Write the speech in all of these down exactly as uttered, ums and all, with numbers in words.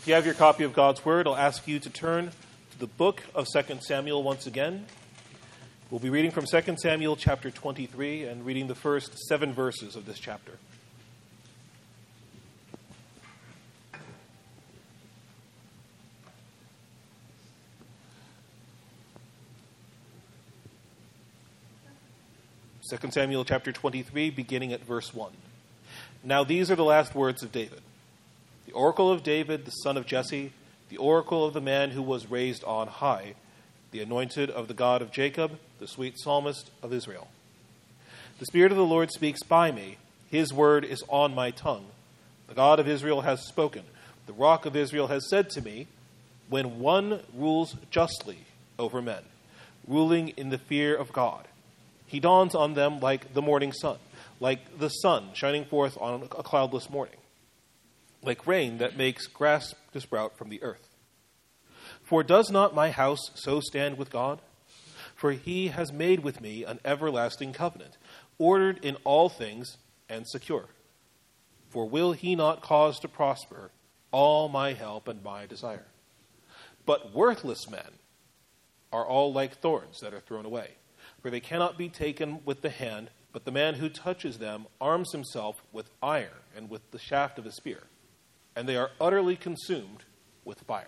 If you have your copy of God's Word, I'll ask you to turn to the book of Second Samuel once again. We'll be reading from Second Samuel chapter twenty-three and reading the first seven verses of this chapter. Second Samuel chapter twenty-three, beginning at verse one. Now these are the last words of David. The oracle of David, the son of Jesse, the oracle of the man who was raised on high, the anointed of the God of Jacob, the sweet psalmist of Israel. The Spirit of the Lord speaks by me. His word is on my tongue. The God of Israel has spoken. The rock of Israel has said to me, when one rules justly over men, ruling in the fear of God, he dawns on them like the morning sun, like the sun shining forth on a cloudless morning, like rain that makes grass to sprout from the earth. For does not my house so stand with God? For he has made with me an everlasting covenant, ordered in all things and secure. For will he not cause to prosper all my help and my desire? But worthless men are all like thorns that are thrown away, for they cannot be taken with the hand, but the man who touches them arms himself with iron and with the shaft of a spear, and they are utterly consumed with fire.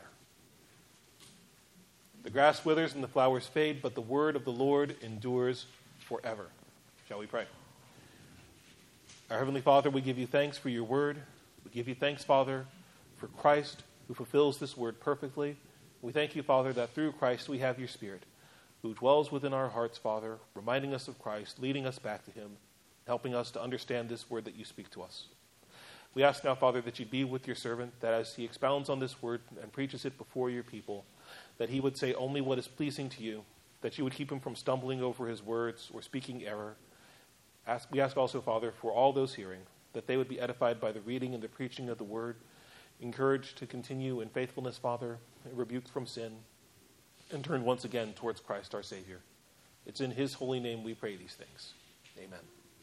The grass withers and the flowers fade, but the word of the Lord endures forever. Shall we pray? Our Heavenly Father, we give you thanks for your word. We give you thanks, Father, for Christ who fulfills this word perfectly. We thank you, Father, that through Christ we have your Spirit, who dwells within our hearts, Father, reminding us of Christ, leading us back to him, helping us to understand this word that you speak to us. We ask now, Father, that you be with your servant, that as he expounds on this word and preaches it before your people, that he would say only what is pleasing to you, that you would keep him from stumbling over his words or speaking error. Ask, we ask also, Father, for all those hearing, that they would be edified by the reading and the preaching of the word, encouraged to continue in faithfulness, Father, rebuked from sin, and turn once again towards Christ our Savior. It's in his holy name we pray these things. Amen.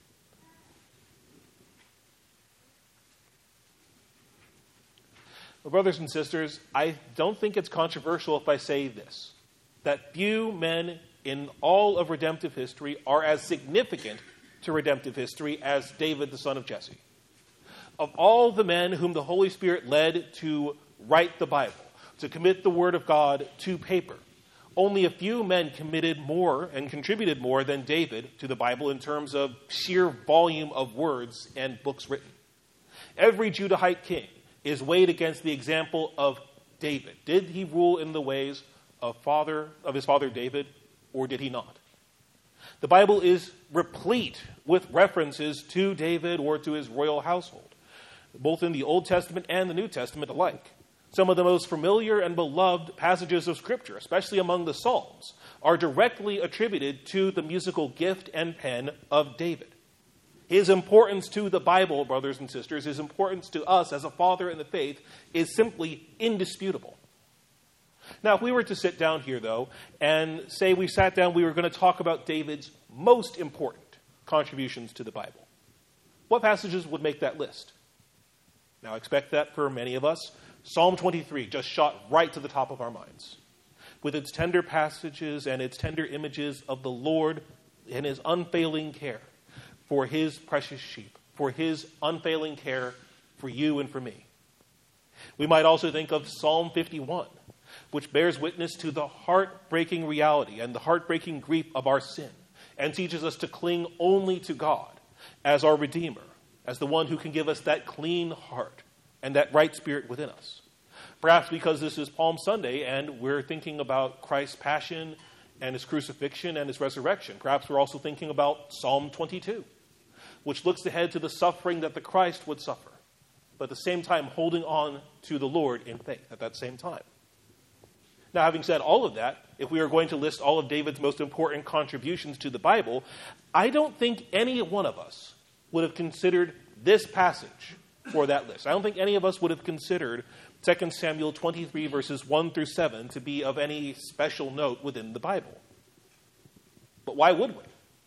Well, brothers and sisters, I don't think it's controversial if I say this, that few men in all of redemptive history are as significant to redemptive history as David, the son of Jesse. Of all the men whom the Holy Spirit led to write the Bible, to commit the Word of God to paper, only a few men committed more and contributed more than David to the Bible in terms of sheer volume of words and books written. Every Judahite king is weighed against the example of David. Did he rule in the ways of father of his father David, or did he not? The Bible is replete with references to David or to his royal household, both in the Old Testament and the New Testament alike. Some of the most familiar and beloved passages of Scripture, especially among the Psalms, are directly attributed to the musical gift and pen of David. His importance to the Bible, brothers and sisters, his importance to us as a father in the faith is simply indisputable. Now, if we were to sit down here, though, and say we sat down, we were going to talk about David's most important contributions to the Bible, what passages would make that list? Now, I expect that for many of us, Psalm twenty-three just shot right to the top of our minds, with its tender passages and its tender images of the Lord and his unfailing care for his precious sheep, for his unfailing care for you and for me. We might also think of Psalm fifty-one, which bears witness to the heartbreaking reality and the heartbreaking grief of our sin, and teaches us to cling only to God as our Redeemer, as the one who can give us that clean heart and that right spirit within us. Perhaps because this is Palm Sunday and we're thinking about Christ's passion and his crucifixion and his resurrection. Perhaps we're also thinking about Psalm twenty-two, which looks ahead to the suffering that the Christ would suffer, but at the same time holding on to the Lord in faith at that same time. Now, having said all of that, if we are going to list all of David's most important contributions to the Bible, I don't think any one of us would have considered this passage for that list. I don't think any of us would have considered Second Samuel twenty-three, verses one through seven, to be of any special note within the Bible. But why would we?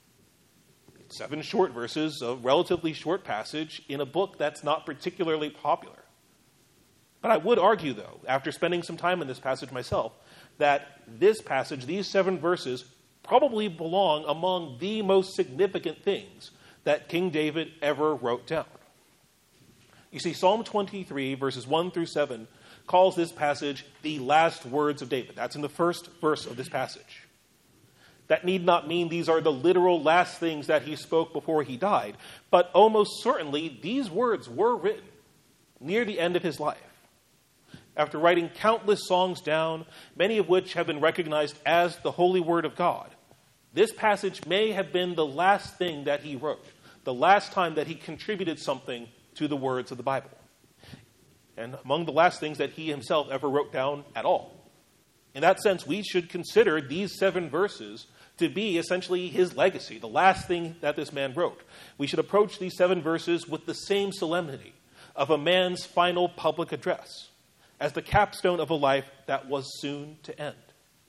It's seven short verses, a relatively short passage in a book that's not particularly popular. But I would argue, though, after spending some time in this passage myself, that this passage, these seven verses, probably belong among the most significant things that King David ever wrote down. You see, Psalm twenty-three, verses one through seven, calls this passage the last words of David. That's in the first verse of this passage. That need not mean these are the literal last things that he spoke before he died, but almost certainly these words were written near the end of his life. After writing countless songs down, many of which have been recognized as the holy word of God, this passage may have been the last thing that he wrote, the last time that he contributed something to the words of the Bible, and among the last things that he himself ever wrote down at all. In that sense, we should consider these seven verses to be essentially his legacy, the last thing that this man wrote. We should approach these seven verses with the same solemnity of a man's final public address, as the capstone of a life that was soon to end.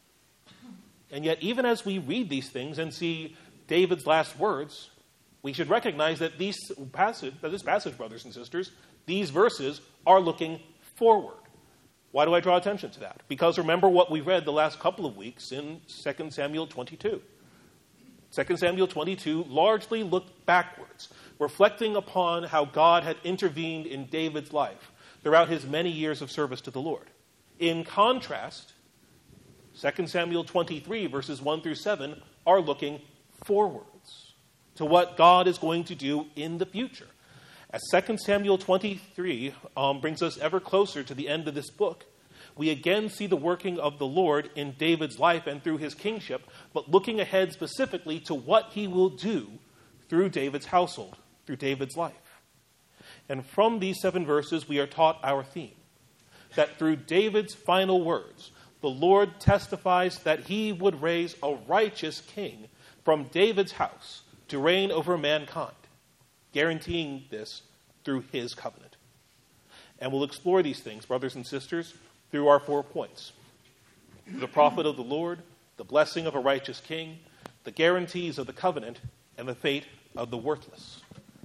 And yet, even as we read these things and see David's last words, we should recognize that, these passage, that this passage, brothers and sisters, these verses are looking forward. Why do I draw attention to that? Because remember what we read the last couple of weeks in Second Samuel twenty-two. Second Samuel twenty-two largely looked backwards, reflecting upon how God had intervened in David's life throughout his many years of service to the Lord. In contrast, Second Samuel twenty-three, verses one through seven, are looking forwards to what God is going to do in the future. As Second Samuel twenty-three um, brings us ever closer to the end of this book, we again see the working of the Lord in David's life and through his kingship, but looking ahead specifically to what he will do through David's household, through David's life. And from these seven verses, we are taught our theme, that through David's final words, the Lord testifies that he would raise a righteous king from David's house to reign over mankind, guaranteeing this through his covenant. And we'll explore these things, brothers and sisters, through our four points: the prophet of the Lord, the blessing of a righteous king, the guarantees of the covenant, and the fate of the worthless.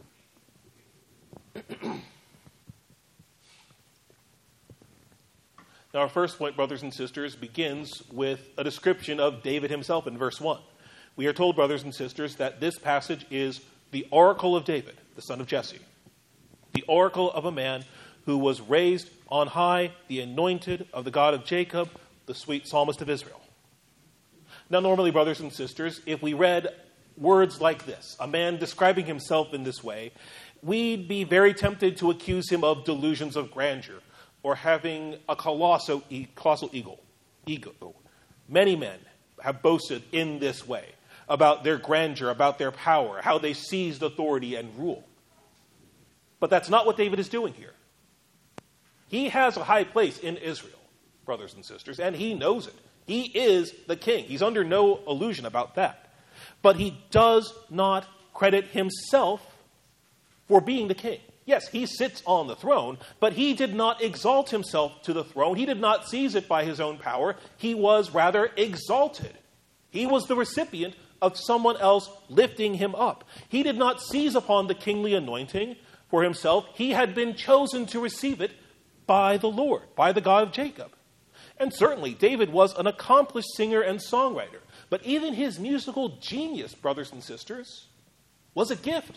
Now, our first point, brothers and sisters, begins with a description of David himself in verse one. We are told, brothers and sisters, that this passage is the oracle of David, the son of Jesse, the oracle of a man who was raised on high, the anointed of the God of Jacob, the sweet psalmist of Israel. Now, normally, brothers and sisters, if we read words like this, a man describing himself in this way, we'd be very tempted to accuse him of delusions of grandeur or having a colossal, colossal ego. ego. Many men have boasted in this way about their grandeur, about their power, how they seized authority and rule. But that's not what David is doing here. He has a high place in Israel, brothers and sisters, and he knows it. He is the king. He's under no illusion about that. But he does not credit himself for being the king. Yes, he sits on the throne, but he did not exalt himself to the throne. He did not seize it by his own power. He was rather exalted. He was the recipient of someone else lifting him up. He did not seize upon the kingly anointing for himself. He had been chosen to receive it by the Lord, by the God of Jacob. And certainly, David was an accomplished singer and songwriter. But even his musical genius, brothers and sisters, was a gift.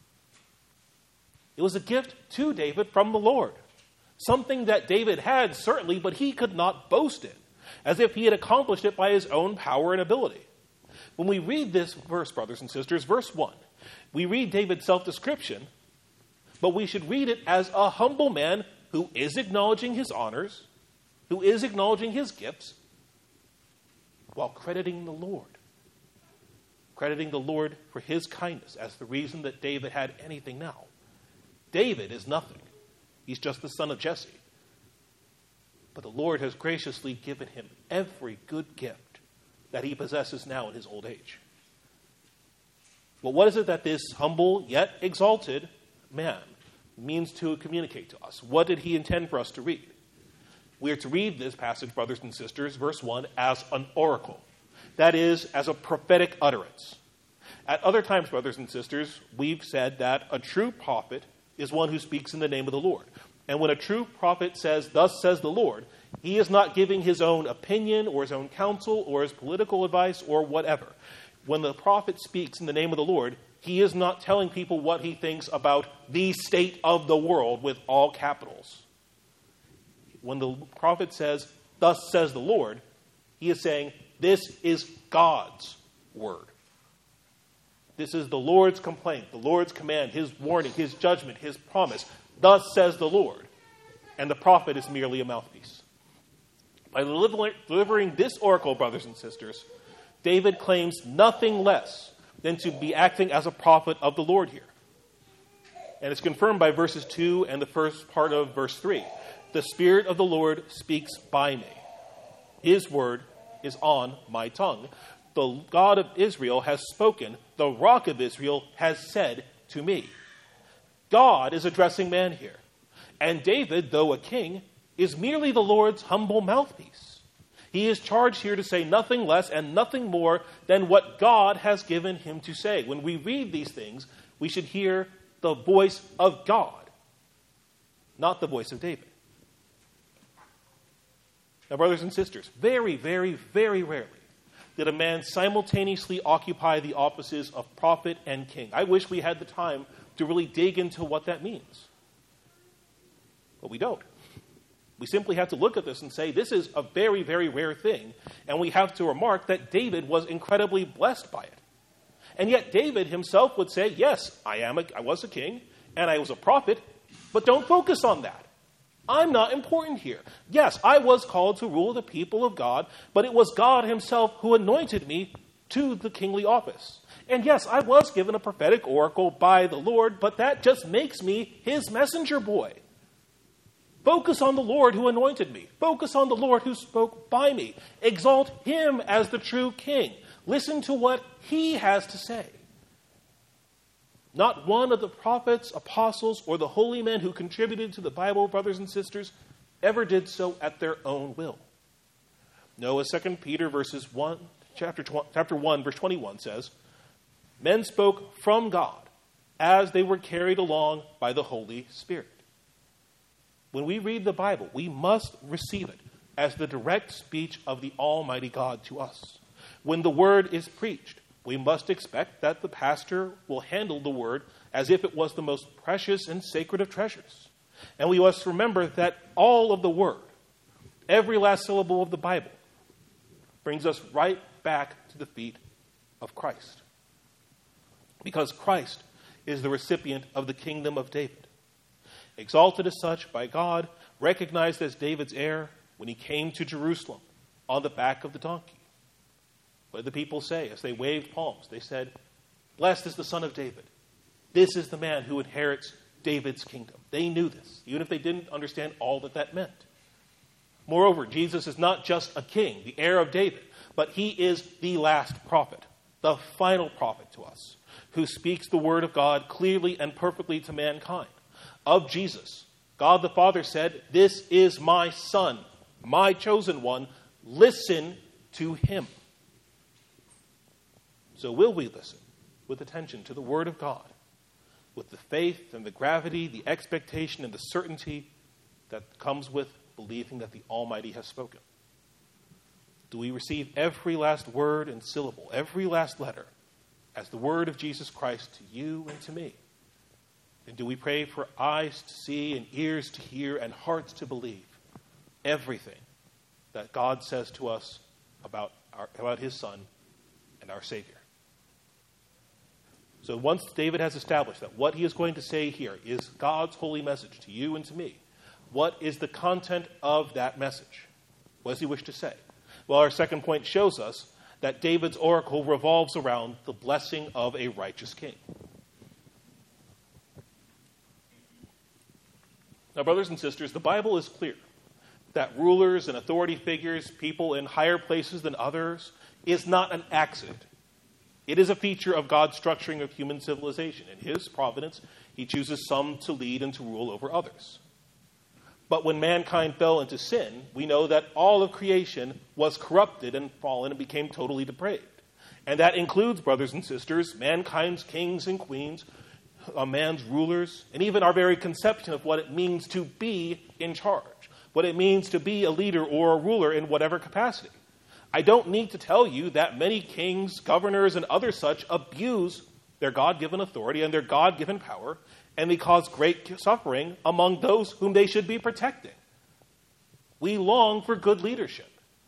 It was a gift to David from the Lord. Something that David had, certainly, but he could not boast in, as if he had accomplished it by his own power and ability. When we read this verse, brothers and sisters, verse one, we read David's self-description, but we should read it as a humble man who is acknowledging his honors, who is acknowledging his gifts, while crediting the Lord. Crediting the Lord for his kindness as the reason that David had anything now. David is nothing. He's just the son of Jesse. But the Lord has graciously given him every good gift that he possesses now in his old age. Well, what is it that this humble yet exalted man means to communicate to us? What did he intend for us to read? We are to read this passage, brothers and sisters, verse one, as an oracle. That is, as a prophetic utterance. At other times, brothers and sisters, we've said that a true prophet is one who speaks in the name of the Lord. And when a true prophet says, "Thus says the Lord," he is not giving his own opinion or his own counsel or his political advice or whatever. When the prophet speaks in the name of the Lord, he is not telling people what he thinks about the state of the world with all capitals. When the prophet says, "Thus says the Lord," he is saying, this is God's word. This is the Lord's complaint, the Lord's command, his warning, his judgment, his promise. Thus says the Lord. And the prophet is merely a mouthpiece. By delivering this oracle, brothers and sisters, David claims nothing less than to be acting as a prophet of the Lord here. And it's confirmed by verses two and the first part of verse three. The Spirit of the Lord speaks by me. His word is on my tongue. The God of Israel has spoken. The Rock of Israel has said to me. God is addressing man here. And David, though a king, is merely the Lord's humble mouthpiece. He is charged here to say nothing less and nothing more than what God has given him to say. When we read these things, we should hear the voice of God, not the voice of David. Now, brothers and sisters, very, very, very rarely did a man simultaneously occupy the offices of prophet and king. I wish we had the time to really dig into what that means. But we don't. We simply have to look at this and say, this is a very, very rare thing. And we have to remark that David was incredibly blessed by it. And yet David himself would say, yes, I am a, I was a king, and I was a prophet, but don't focus on that. I'm not important here. Yes, I was called to rule the people of God, but it was God himself who anointed me to the kingly office. And yes, I was given a prophetic oracle by the Lord, but that just makes me his messenger boy. Focus on the Lord who anointed me. Focus on the Lord who spoke by me. Exalt him as the true king. Listen to what he has to say. Not one of the prophets, apostles, or the holy men who contributed to the Bible, brothers and sisters, ever did so at their own will. No, as Second Peter verses one, chapter, chapter one, verse twenty-one says, men spoke from God as they were carried along by the Holy Spirit. When we read the Bible, we must receive it as the direct speech of the Almighty God to us. When the word is preached, we must expect that the pastor will handle the word as if it was the most precious and sacred of treasures. And we must remember that all of the word, every last syllable of the Bible, brings us right back to the feet of Christ. Because Christ is the recipient of the kingdom of David. Exalted as such by God, recognized as David's heir when he came to Jerusalem on the back of the donkey. What did the people say as they waved palms? They said, blessed is the Son of David. This is the man who inherits David's kingdom. They knew this, even if they didn't understand all that that meant. Moreover, Jesus is not just a king, the heir of David, but he is the last prophet, the final prophet to us, who speaks the word of God clearly and perfectly to mankind. Of Jesus, God the Father said, this is my Son, my chosen one. Listen to him. So will we listen with attention to the word of God, with the faith and the gravity, the expectation and the certainty that comes with believing that the Almighty has spoken? Do we receive every last word and syllable, every last letter, as the word of Jesus Christ to you and to me? And do we pray for eyes to see and ears to hear and hearts to believe everything that God says to us about, our, about his Son and our Savior? So once David has established that what he is going to say here is God's holy message to you and to me, what is the content of that message? What does he wish to say? Well, our second point shows us that David's oracle revolves around the blessing of a righteous king. Now, brothers and sisters, the Bible is clear that rulers and authority figures, people in higher places than others, is not an accident. It is a feature of God's structuring of human civilization. In his providence, he chooses some to lead and to rule over others. But when mankind fell into sin, we know that all of creation was corrupted and fallen and became totally depraved. And that includes, brothers and sisters, mankind's kings and queens a man's rulers, and even our very conception of what it means to be in charge, what it means to be a leader or a ruler in whatever capacity. I don't need to tell you that many kings, governors, and other such abuse their God-given authority and their God-given power, and they cause great suffering among those whom they should be protecting. We long for good leadership.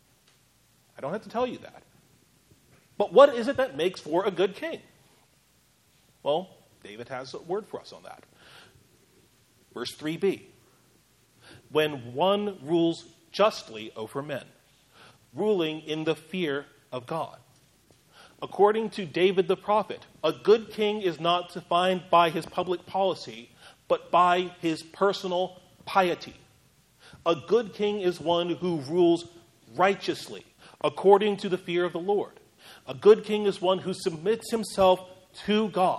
I don't have to tell you that. But what is it that makes for a good king? Well, David has a word for us on that. Verse three b. When one rules justly over men, ruling in the fear of God. According to David the prophet, a good king is not defined by his public policy, but by his personal piety. A good king is one who rules righteously, according to the fear of the Lord. A good king is one who submits himself to God,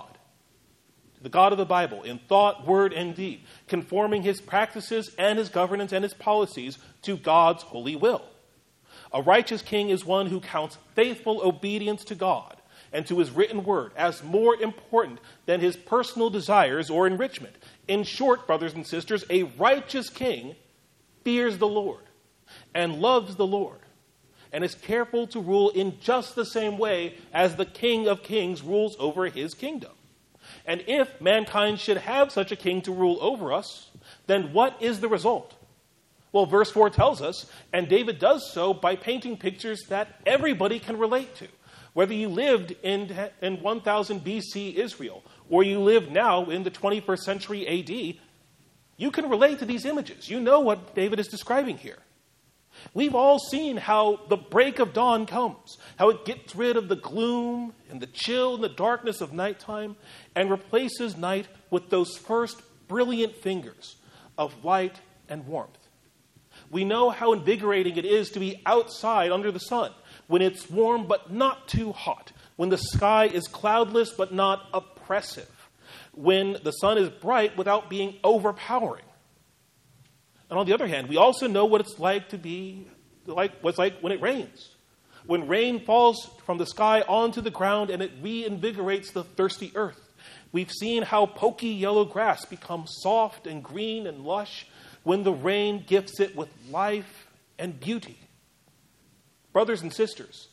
to the God of the Bible, in thought, word, and deed, conforming his practices and his governance and his policies to God's holy will. A righteous king is one who counts faithful obedience to God and to his written word as more important than his personal desires or enrichment. In short, brothers and sisters, a righteous king fears the Lord and loves the Lord and is careful to rule in just the same way as the King of Kings rules over his kingdom. And if mankind should have such a king to rule over us, then what is the result? Well, verse four tells us, and David does so by painting pictures that everybody can relate to. Whether you lived in, in one thousand B C Israel, or you live now in the twenty-first century A D, you can relate to these images. You know what David is describing here. We've all seen how the break of dawn comes, how it gets rid of the gloom and the chill and the darkness of nighttime and replaces night with those first brilliant fingers of light and warmth. We know how invigorating it is to be outside under the sun, when it's warm but not too hot, when the sky is cloudless but not oppressive, when the sun is bright without being overpowering. And on the other hand, we also know what it's like to be, like what's like when it rains. When rain falls from the sky onto the ground and it reinvigorates the thirsty earth. We've seen how poky yellow grass becomes soft and green and lush when the rain gifts it with life and beauty. Brothers and sisters,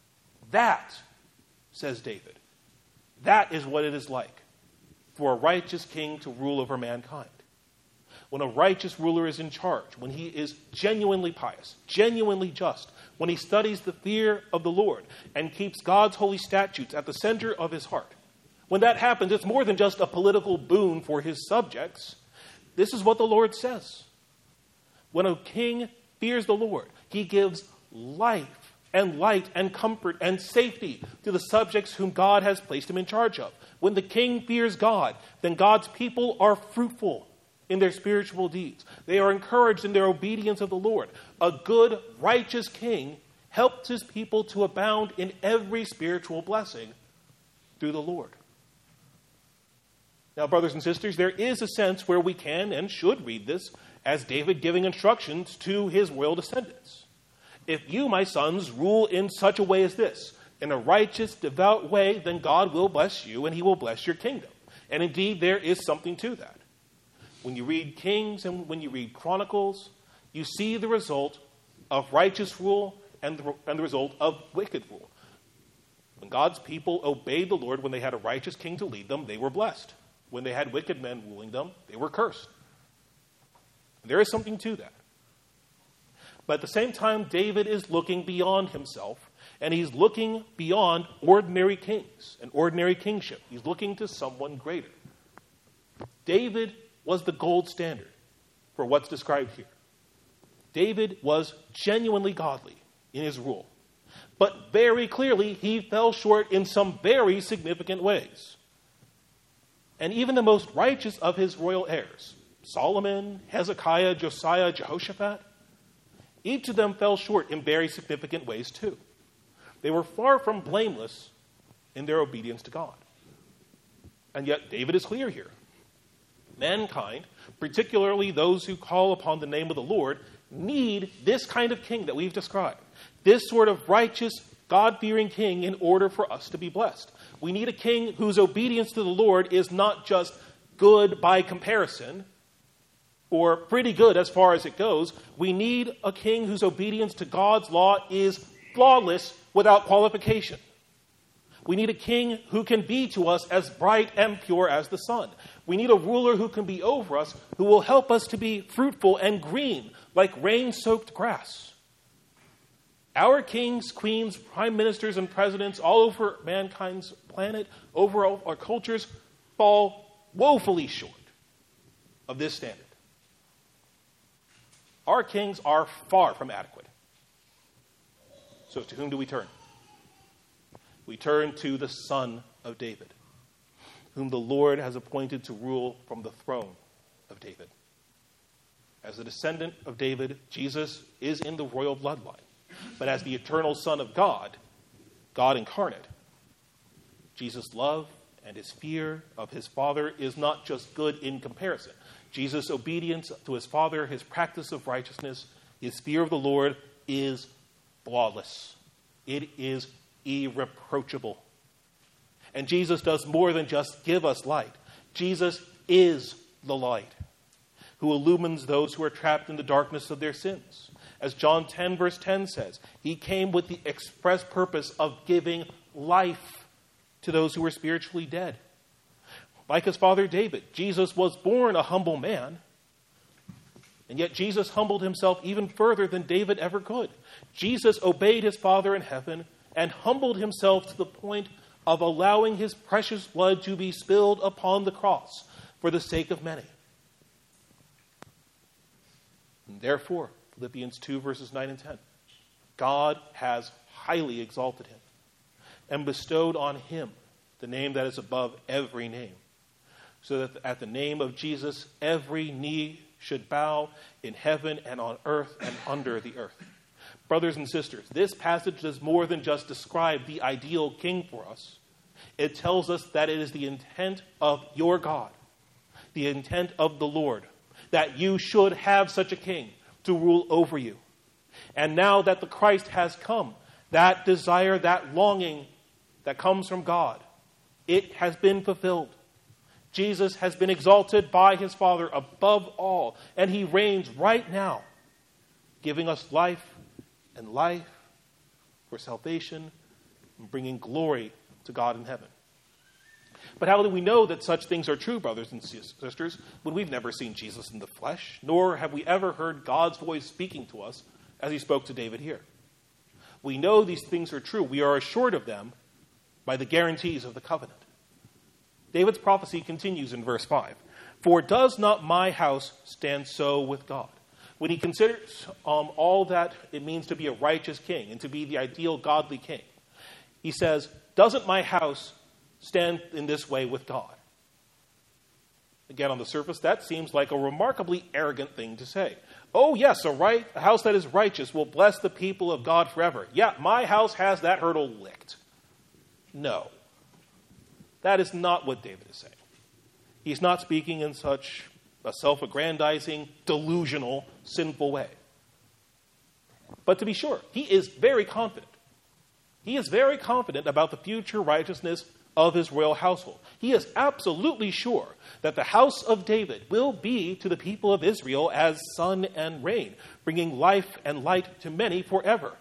that, says David, that is what it is like for a righteous king to rule over mankind. When a righteous ruler is in charge, when he is genuinely pious, genuinely just, when he studies the fear of the Lord and keeps God's holy statutes at the center of his heart. When that happens, it's more than just a political boon for his subjects. This is what the Lord says. When a king fears the Lord, he gives life and light and comfort and safety to the subjects whom God has placed him in charge of. When the king fears God, then God's people are fruitful in their spiritual deeds. They are encouraged in their obedience of the Lord. A good, righteous king helps his people to abound in every spiritual blessing through the Lord. Now, brothers and sisters, there is a sense where we can and should read this as David giving instructions to his royal descendants. If you, my sons, rule in such a way as this, in a righteous, devout way, then God will bless you and he will bless your kingdom. And indeed, there is something to that. When you read Kings and when you read Chronicles, you see the result of righteous rule and the, and the result of wicked rule. When God's people obeyed the Lord, when they had a righteous king to lead them, they were blessed. When they had wicked men ruling them, they were cursed. There is something to that. But at the same time, David is looking beyond himself, and he's looking beyond ordinary kings and ordinary kingship. He's looking to someone greater. David was the gold standard for what's described here. David was genuinely godly in his rule. But very clearly, he fell short in some very significant ways. And even the most righteous of his royal heirs, Solomon, Hezekiah, Josiah, Jehoshaphat, each of them fell short in very significant ways too. They were far from blameless in their obedience to God. And yet David is clear here. Mankind, particularly those who call upon the name of the Lord, need this kind of king that we've described. This sort of righteous, God-fearing king in order for us to be blessed. We need a king whose obedience to the Lord is not just good by comparison, or pretty good as far as it goes. We need a king whose obedience to God's law is flawless without qualification. We need a king who can be to us as bright and pure as the sun. We need a ruler who can be over us, who will help us to be fruitful and green like rain-soaked grass. Our kings, queens, prime ministers, and presidents all over mankind's planet, over our cultures, fall woefully short of this standard. Our kings are far from adequate. So to whom do we turn? We turn to the Son of David, whom the Lord has appointed to rule from the throne of David. As the descendant of David, Jesus is in the royal bloodline. But as the eternal Son of God, God incarnate, Jesus' love and his fear of his Father is not just good in comparison. Jesus' obedience to his Father, his practice of righteousness, his fear of the Lord is flawless. It is irreproachable. And Jesus does more than just give us light. Jesus is the light who illumines those who are trapped in the darkness of their sins. As John ten verse ten says, he came with the express purpose of giving life to those who were spiritually dead. Like his father David, Jesus was born a humble man, and yet Jesus humbled himself even further than David ever could. Jesus obeyed his Father in heaven and humbled himself to the point of allowing his precious blood to be spilled upon the cross for the sake of many. And therefore, Philippians two verses nine and ten, God has highly exalted him and bestowed on him the name that is above every name, so that at the name of Jesus every knee should bow in heaven and on earth and under the earth. Brothers and sisters, this passage does more than just describe the ideal king for us. It tells us that it is the intent of your God, the intent of the Lord, that you should have such a king to rule over you. And now that the Christ has come, that desire, that longing that comes from God, it has been fulfilled. Jesus has been exalted by his Father above all, and he reigns right now, giving us life and life for salvation and bringing glory to God in heaven. But how do we know that such things are true, brothers and sisters, when we've never seen Jesus in the flesh, nor have we ever heard God's voice speaking to us as he spoke to David here? We know these things are true. We are assured of them by the guarantees of the covenant. David's prophecy continues in verse five. For does not my house stand so with God? When he considers um, all that it means to be a righteous king and to be the ideal godly king, he says, doesn't my house stand in this way with God? Again, on the surface, that seems like a remarkably arrogant thing to say. Oh, yes, a, right, a house that is righteous will bless the people of God forever. Yeah, my house has that hurdle licked. No. That is not what David is saying. He's not speaking in such a self-aggrandizing, delusional, sinful way. But to be sure, he is very confident. He is very confident about the future righteousness of his royal household. He is absolutely sure that the house of David will be to the people of Israel as sun and rain, bringing life and light to many forever.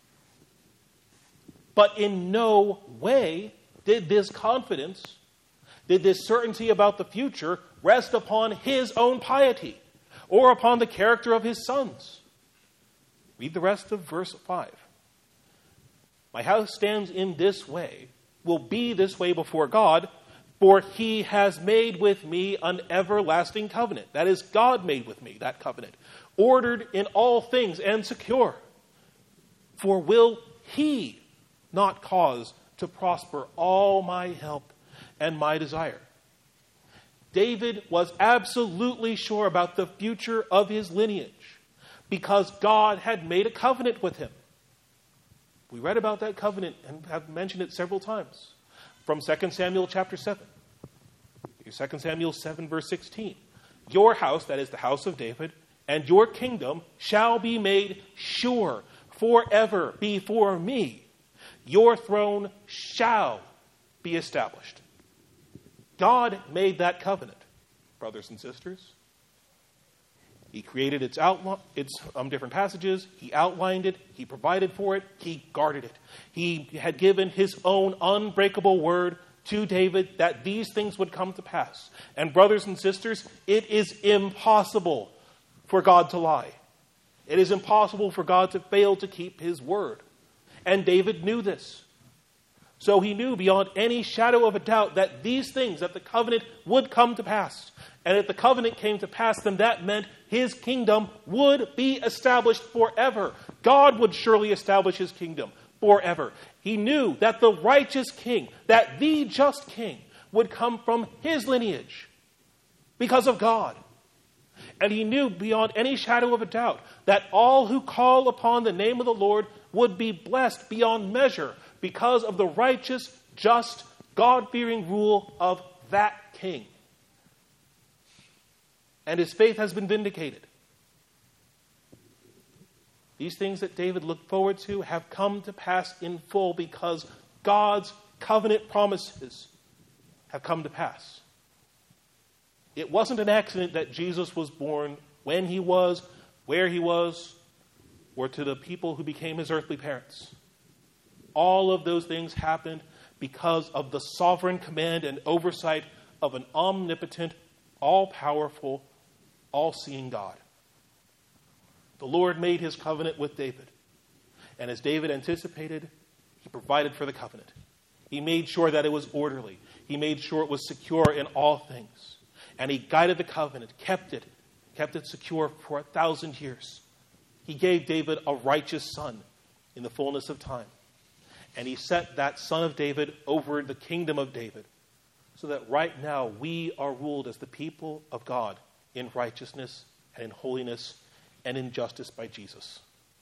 But in no way did this confidence, did this certainty about the future rest upon his own piety or upon the character of his sons. Read the rest of verse five. My house stands in this way, will be this way before God, for he has made with me an everlasting covenant. That is, God made with me that covenant, ordered in all things and secure. For will he not cause to prosper all my help and my desire? David was absolutely sure about the future of his lineage because God had made a covenant with him. We read about that covenant and have mentioned it several times from Second Samuel chapter seven. Second Samuel seven verse sixteen. Your house, that is the house of David, and your kingdom shall be made sure forever before me. Your throne shall be established. God made that covenant, brothers and sisters. He created its outline, its um, different passages. He outlined it. He provided for it. He guarded it. He had given his own unbreakable word to David that these things would come to pass. And brothers and sisters, it is impossible for God to lie. It is impossible for God to fail to keep his word. And David knew this. So he knew beyond any shadow of a doubt that these things, that the covenant would come to pass. And if the covenant came to pass, then that meant his kingdom would be established forever. God would surely establish his kingdom forever. He knew that the righteous king, that the just king, would come from his lineage because of God. And he knew beyond any shadow of a doubt that all who call upon the name of the Lord would be blessed beyond measure because of the righteous, just, God-fearing rule of that king. And his faith has been vindicated. These things that David looked forward to have come to pass in full because God's covenant promises have come to pass. It wasn't an accident that Jesus was born when he was, where he was, or to the people who became his earthly parents. All of those things happened because of the sovereign command and oversight of an omnipotent, all-powerful, all-seeing God. The Lord made his covenant with David. And as David anticipated, he provided for the covenant. He made sure that it was orderly. He made sure it was secure in all things. And he guided the covenant, kept it, kept it secure for a thousand years. He gave David a righteous son in the fullness of time. And he set that son of David over the kingdom of David, so that right now we are ruled as the people of God in righteousness and in holiness and in justice by Jesus.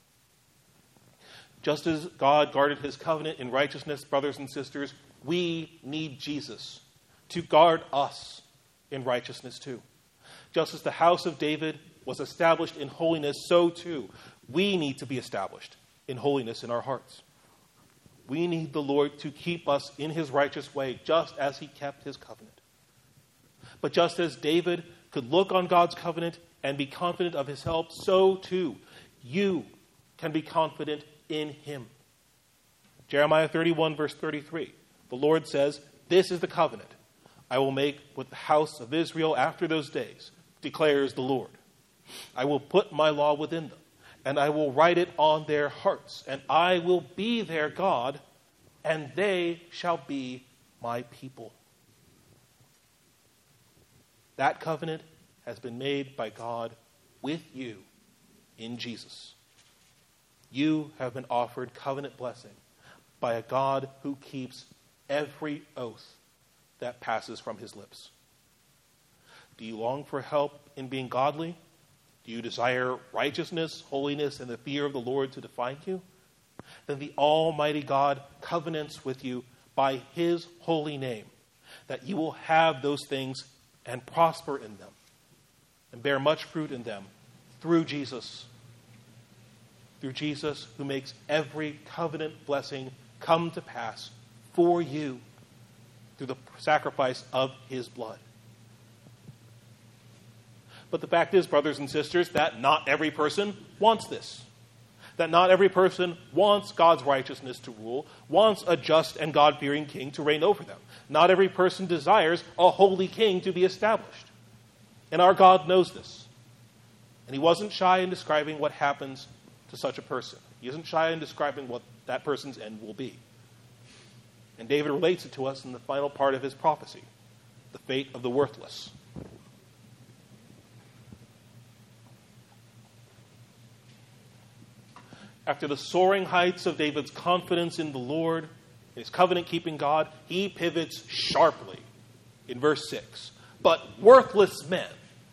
Just as God guarded his covenant in righteousness, brothers and sisters, we need Jesus to guard us in righteousness too. Just as the house of David was established in holiness, so too we need to be established in holiness in our hearts. We need the Lord to keep us in his righteous way, just as he kept his covenant. But just as David could look on God's covenant and be confident of his help, so too you can be confident in him. Jeremiah thirty-one, verse thirty-three. The Lord says, "This is the covenant I will make with the house of Israel after those days, declares the Lord. I will put my law within them, and I will write it on their hearts, and I will be their God, and they shall be my people." That covenant has been made by God with you in Jesus. You have been offered covenant blessing by a God who keeps every oath that passes from his lips. Do you long for help in being godly? Do you desire righteousness, holiness, and the fear of the Lord to define you? Then the Almighty God covenants with you by his holy name that you will have those things and prosper in them and bear much fruit in them through Jesus. Through Jesus, who makes every covenant blessing come to pass for you through the sacrifice of his blood. But the fact is, brothers and sisters, that not every person wants this. That not every person wants God's righteousness to rule, wants a just and God-fearing king to reign over them. Not every person desires a holy king to be established. And our God knows this. And he wasn't shy in describing what happens to such a person. He isn't shy in describing what that person's end will be. And David relates it to us in the final part of his prophecy, the fate of the worthless. After the soaring heights of David's confidence in the Lord, his covenant-keeping God, he pivots sharply in verse six. But worthless men.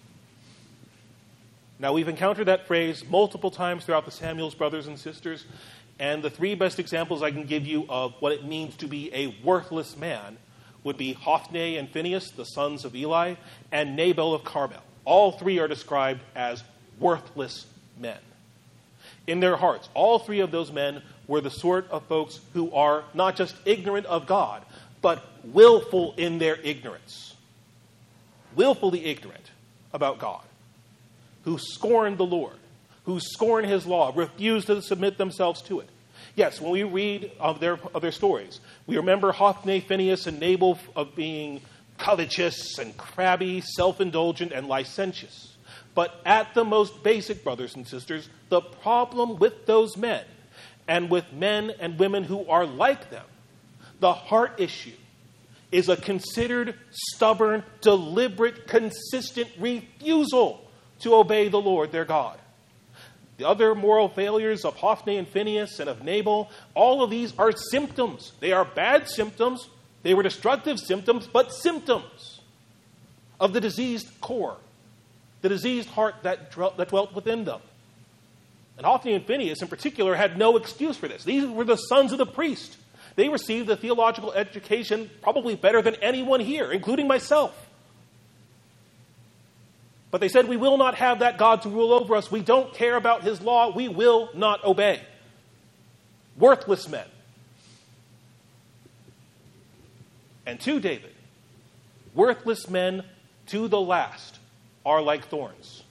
Now, we've encountered that phrase multiple times throughout the Samuels, brothers and sisters, and the three best examples I can give you of what it means to be a worthless man would be Hophni and Phinehas, the sons of Eli, and Nabal of Carmel. All three are described as worthless men. In their hearts, all three of those men were the sort of folks who are not just ignorant of God, but willful in their ignorance. Willfully ignorant about God, who scorn the Lord, who scorn his law, refuse to submit themselves to it. Yes, when we read of their, of their stories, we remember Hophni, Phinehas, and Nabal of being covetous and crabby, self-indulgent, and licentious. But at the most basic, brothers and sisters, the problem with those men and with men and women who are like them, the heart issue, is a considered, stubborn, deliberate, consistent refusal to obey the Lord their God. The other moral failures of Hophni and Phinehas and of Nabal, all of these are symptoms. They are bad symptoms. They were destructive symptoms, but symptoms of the diseased core, the diseased heart that dwelt, that dwelt within them. And Hophni and Phinehas in particular had no excuse for this. These were the sons of the priest. They received the theological education probably better than anyone here, including myself. But they said, we will not have that God to rule over us. We don't care about his law. We will not obey. Worthless men. And to David, worthless men to the last are like thorns.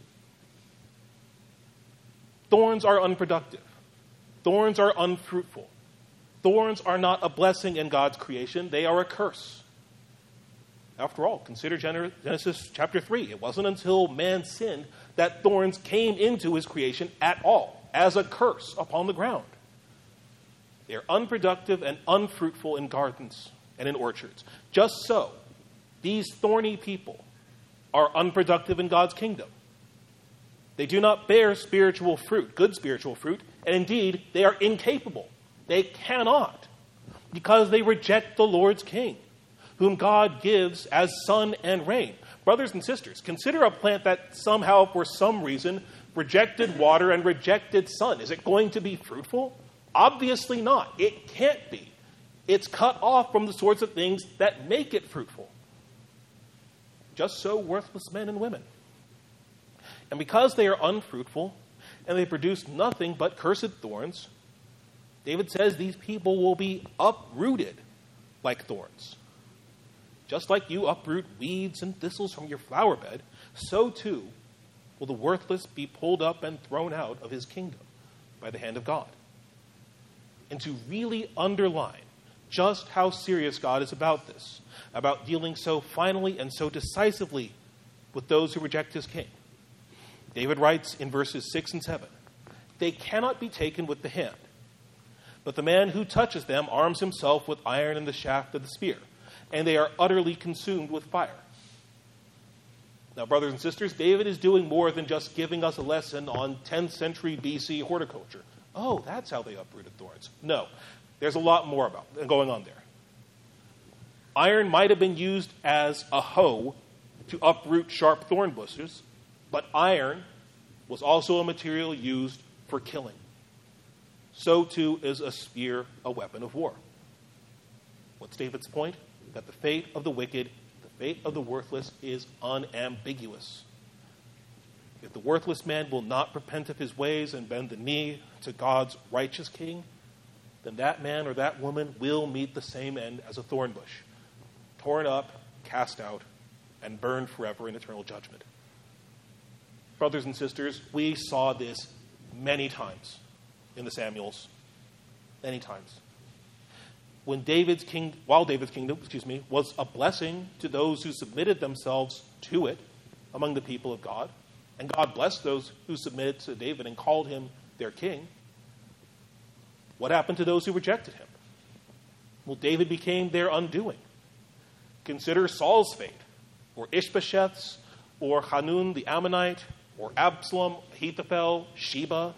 Thorns are unproductive. Thorns are unfruitful. Thorns are not a blessing in God's creation. They are a curse. After all, consider Genesis chapter three. It wasn't until man sinned that thorns came into his creation at all, as a curse upon the ground. They are unproductive and unfruitful in gardens and in orchards. Just so, these thorny people are unproductive in God's kingdom. They do not bear spiritual fruit, good spiritual fruit, and indeed, they are incapable. They cannot, because they reject the Lord's king, whom God gives as sun and rain. Brothers and sisters, consider a plant that somehow, for some reason, rejected water and rejected sun. Is it going to be fruitful? Obviously not. It can't be. It's cut off from the sorts of things that make it fruitful. Just so worthless men and women. And because they are unfruitful, and they produce nothing but cursed thorns, David says these people will be uprooted like thorns. Just like you uproot weeds and thistles from your flower bed, so too will the worthless be pulled up and thrown out of his kingdom by the hand of God. And to really underline just how serious God is about this, about dealing so finally and so decisively with those who reject his king, David writes in verses six and seven, they cannot be taken with the hand, but the man who touches them arms himself with iron and the shaft of the spear, and they are utterly consumed with fire. Now, brothers and sisters, David is doing more than just giving us a lesson on tenth century B C horticulture. Oh, that's how they uprooted thorns. No, there's a lot more about going on there. Iron might have been used as a hoe to uproot sharp thorn bushes, but iron was also a material used for killing. So too is a spear a weapon of war. What's David's point? That the fate of the wicked, the fate of the worthless is unambiguous. If the worthless man will not repent of his ways and bend the knee to God's righteous king, then that man or that woman will meet the same end as a thorn bush, torn up, cast out, and burned forever in eternal judgment. Brothers and sisters, we saw this many times in the Samuels, many times. When David's king, while David's kingdom, excuse me, was a blessing to those who submitted themselves to it among the people of God, and God blessed those who submitted to David and called him their king, what happened to those who rejected him? Well, David became their undoing. Consider Saul's fate, or Ishbosheth's, or Hanun the Ammonite, or Absalom, Ahithophel, Sheba.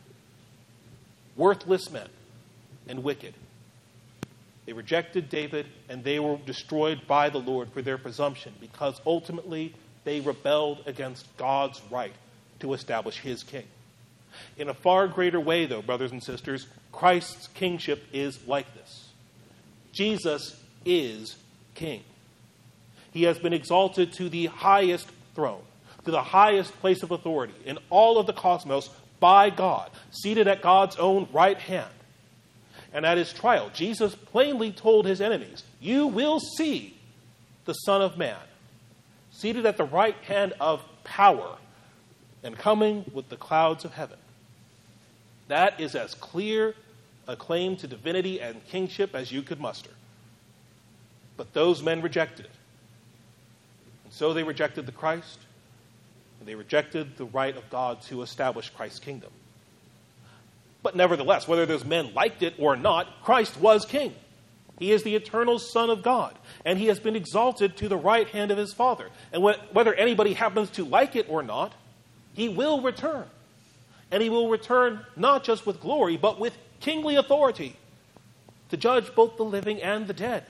Worthless men and wicked. They rejected David, and they were destroyed by the Lord for their presumption, because ultimately they rebelled against God's right to establish his king. In a far greater way, though, brothers and sisters, Christ's kingship is like this. Jesus is king. He has been exalted to the highest throne, to the highest place of authority in all of the cosmos by God, seated at God's own right hand. And at his trial, Jesus plainly told his enemies, "You will see the Son of Man seated at the right hand of power and coming with the clouds of heaven." That is as clear a claim to divinity and kingship as you could muster. But those men rejected it. And so they rejected the Christ, and they rejected the right of God to establish Christ's kingdom. But nevertheless, whether those men liked it or not, Christ was king. He is the eternal Son of God, and he has been exalted to the right hand of his Father. And whether anybody happens to like it or not, he will return. And he will return not just with glory, but with kingly authority to judge both the living and the dead.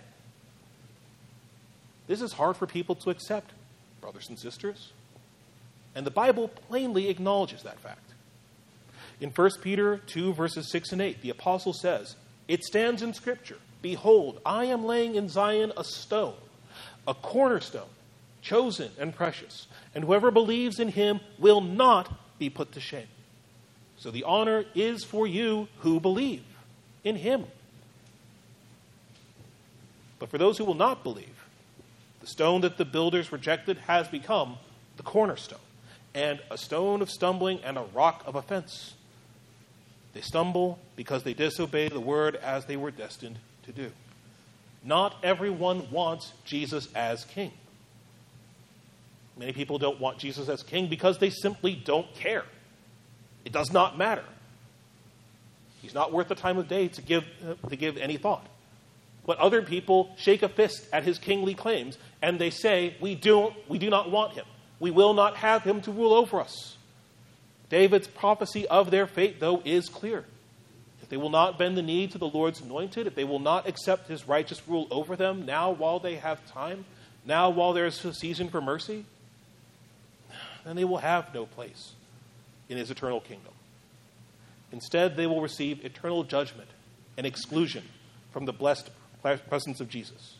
This is hard for people to accept, brothers and sisters. And the Bible plainly acknowledges that fact. In First Peter two, verses six and eight, the apostle says, "It stands in Scripture, 'Behold, I am laying in Zion a stone, a cornerstone, chosen and precious, and whoever believes in him will not be put to shame.' So the honor is for you who believe in him. But for those who will not believe, the stone that the builders rejected has become the cornerstone, and a stone of stumbling and a rock of offense. They stumble because they disobey the word as they were destined to do." Not everyone wants Jesus as king. Many people don't want Jesus as king because they simply don't care. It does not matter. He's not worth the time of day to give, uh, to give any thought. But other people shake a fist at his kingly claims, and they say, we, do, we do not want him. We will not have him to rule over us. David's prophecy of their fate, though, is clear. If they will not bend the knee to the Lord's anointed, if they will not accept his righteous rule over them now while they have time, now while there is a season for mercy, then they will have no place in his eternal kingdom. Instead, they will receive eternal judgment and exclusion from the blessed presence of Jesus.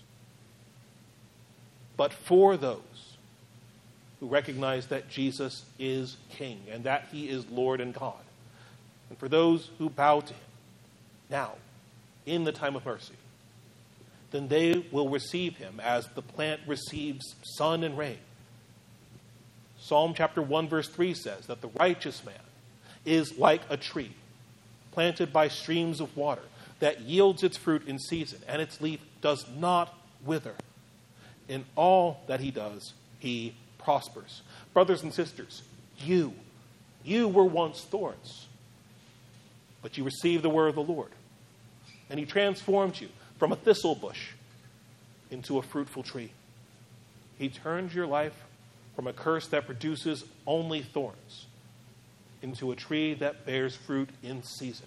But for those who recognize that Jesus is King and that he is Lord and God, and for those who bow to him now, in the time of mercy, then they will receive him as the plant receives sun and rain. Psalm chapter one, verse three says that the righteous man is like a tree planted by streams of water that yields its fruit in season, and its leaf does not wither. In all that he does, he prospers. Brothers and sisters, you, you were once thorns, but you received the word of the Lord, and he transformed you from a thistle bush into a fruitful tree. He turned your life from a curse that produces only thorns into a tree that bears fruit in season.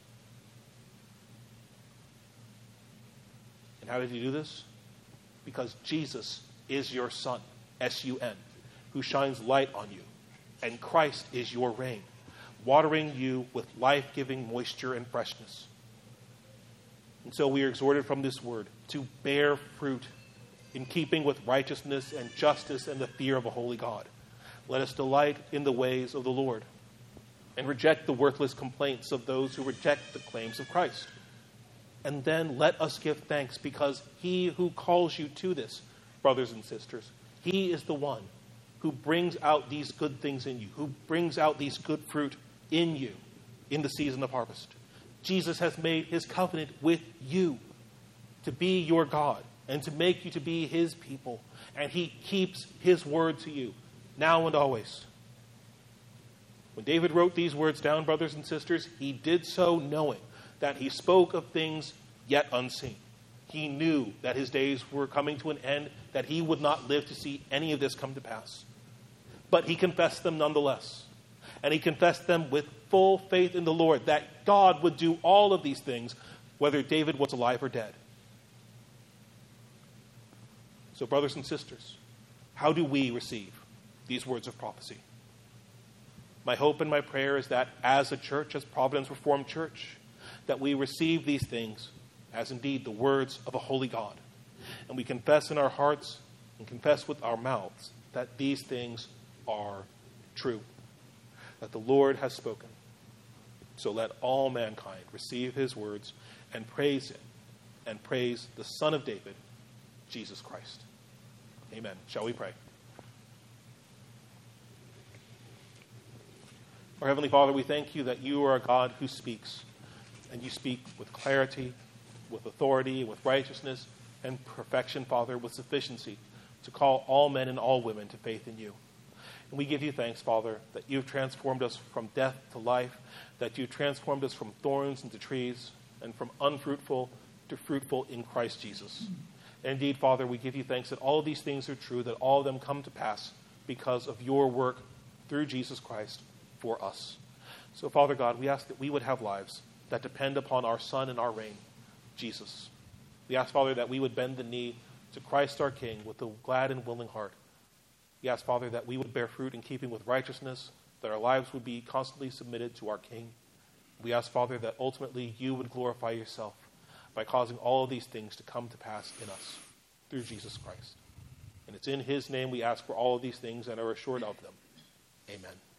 And how did he do this? Because Jesus is your sun, S U N, who shines light on you, and Christ is your rain, watering you with life-giving moisture and freshness. And so we are exhorted from this word to bear fruit in keeping with righteousness and justice and the fear of a holy God. Let us delight in the ways of the Lord and reject the worthless complaints of those who reject the claims of Christ. And then let us give thanks, because he who calls you to this, brothers and sisters, he is the one who brings out these good things in you, who brings out these good fruit in you in the season of harvest. Jesus has made his covenant with you to be your God and to make you to be his people. And he keeps his word to you now and always. When David wrote these words down, brothers and sisters, he did so knowing that he spoke of things yet unseen. He knew that his days were coming to an end, that he would not live to see any of this come to pass. But he confessed them nonetheless. And he confessed them with full faith in the Lord, that God would do all of these things, whether David was alive or dead. So, brothers and sisters, how do we receive these words of prophecy? My hope and my prayer is that as a church, as Providence Reformed Church, that we receive these things as indeed the words of a holy God. And we confess in our hearts and confess with our mouths that these things are true, that the Lord has spoken. So let all mankind receive his words and praise him and praise the Son of David, Jesus Christ. Amen. Shall we pray? Our Heavenly Father, we thank you that you are a God who speaks, and you speak with clarity, with authority, with righteousness, and perfection, Father, with sufficiency to call all men and all women to faith in you. And we give you thanks, Father, that you've transformed us from death to life, that you've transformed us from thorns into trees, and from unfruitful to fruitful in Christ Jesus. And indeed, Father, we give you thanks that all of these things are true, that all of them come to pass because of your work through Jesus Christ for us. So, Father God, we ask that we would have lives that depend upon our Son and our reign, Jesus. We ask, Father, that we would bend the knee to Christ our King with a glad and willing heart. We ask, Father, that we would bear fruit in keeping with righteousness, that our lives would be constantly submitted to our King. We ask, Father, that ultimately you would glorify yourself by causing all of these things to come to pass in us through Jesus Christ. And it's in his name we ask for all of these things and are assured of them. Amen.